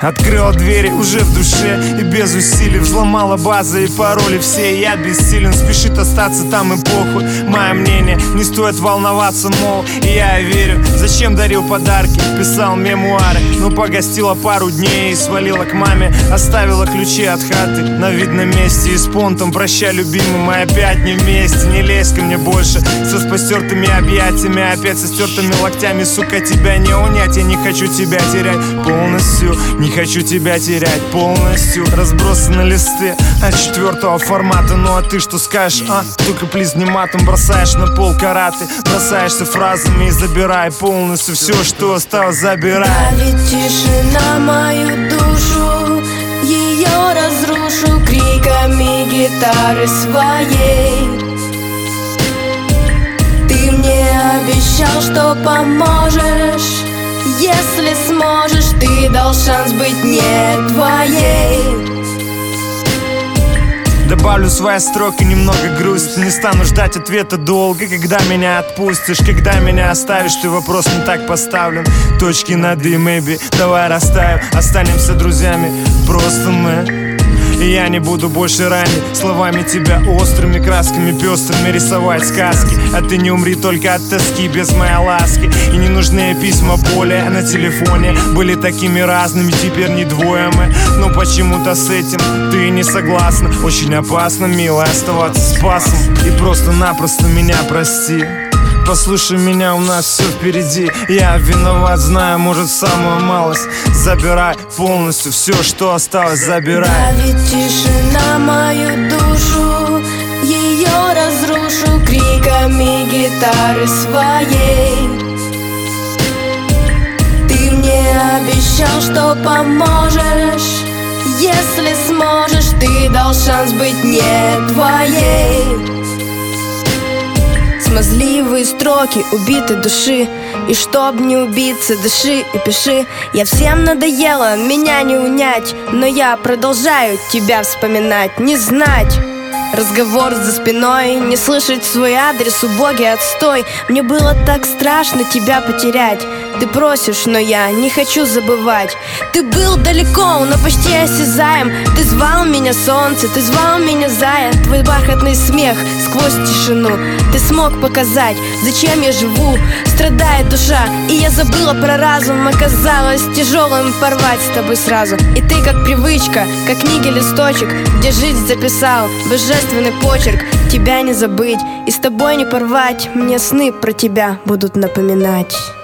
Открыла двери уже в душе и без усилий взломала базы и пароли все. Я бессилен, спешит остаться там и похуй. Мое мнение, не стоит волноваться, мол, и я верю. Зачем дарил подарки, писал мемуары. Ну погостила пару дней и свалила к маме. Оставила ключи от хаты на видном месте. И с понтом прощай, любимый, мы опять не вместе. Не лезь ко мне больше со спостертыми объятиями, опять со стертыми локтями. Сука, тебя не унять, я не хочу тебя терять полностью. Не хочу тебя терять полностью. Разбросаны листы от 4-го формата. Ну а ты что скажешь, а? Только плиз не матом, бросаешь на пол караты. Бросаешься фразами и забирай полностью все, что осталось, забирай. Давит тишина мою душу, ее разрушу криками гитары своей. Ты мне обещал, что поможешь. Если сможешь, ты дал шанс быть не твоей. Добавлю свои строки, немного грусти. Не стану ждать ответа долго. Когда меня отпустишь, когда меня оставишь, ты вопрос не так поставлен. Точки над и, maybe, давай растаем. Останемся друзьями, просто мы. И я не буду больше ранить словами тебя острыми красками пестрыми рисовать сказки. А ты не умри только от тоски без моей ласки. И ненужные письма более на телефоне были такими разными, теперь не двое мы. Но почему-то с этим ты не согласна. Очень опасно, милая, оставаться с пасом. И просто-напросто меня прости. Послушай меня, у нас все впереди. Я виноват, знаю, может, самую малость. Забирай полностью все, что осталось, забирай. Давит тишина мою душу, ее разрушу криками гитары своей. Ты мне обещал, что поможешь. Если сможешь, ты дал шанс быть не твоей. Смазливые строки убитой души. И чтоб не убиться, дыши и пиши. Я всем надоела, меня не унять. Но я продолжаю тебя вспоминать. Не знать разговор за спиной, не слышать свой адрес, убогий отстой. Мне было так страшно тебя потерять. Ты просишь, но я не хочу забывать. Ты был далеко, но почти осязаем. Ты звал меня, солнце, ты звал меня, зая. Твой бархатный смех сквозь тишину. Ты смог показать, зачем я живу. Страдает душа, и я забыла про разум. Оказалось тяжелым порвать с тобой сразу. И ты как привычка, как книги листочек, где жизнь записал божественный почерк. Тебя не забыть и с тобой не порвать. Мне сны про тебя будут напоминать.